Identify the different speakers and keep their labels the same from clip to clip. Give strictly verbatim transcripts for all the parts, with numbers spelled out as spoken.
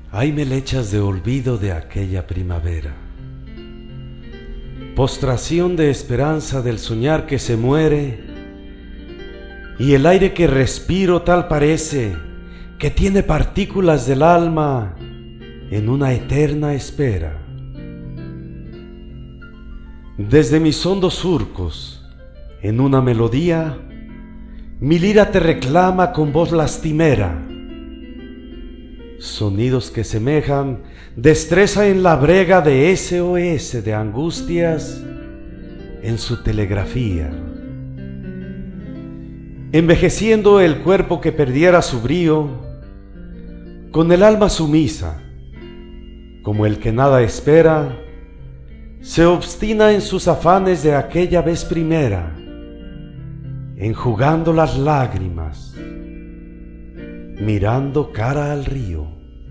Speaker 1: Hay melechas de olvido de aquella primavera, postración de esperanza del soñar que se muere, y el aire que respiro tal parece que tiene partículas del alma en una eterna espera. Desde mis hondos surcos, en una melodía, mi lira te reclama con voz lastimera. Sonidos que semejan destreza en la brega de S O S de angustias en su telegrafía. Envejeciendo el cuerpo que perdiera su brío, con el alma sumisa, como el que nada espera, se obstina en sus afanes de aquella vez primera, enjugando las lágrimas, mirando cara al río.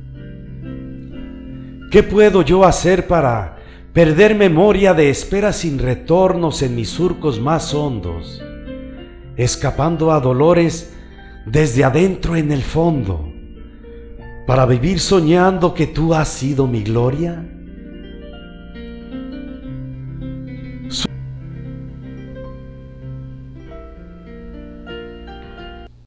Speaker 1: ¿Qué puedo yo hacer para perder memoria de esperas sin retornos en mis surcos más hondos, escapando a dolores desde adentro en el fondo, para vivir soñando que tú has sido mi gloria?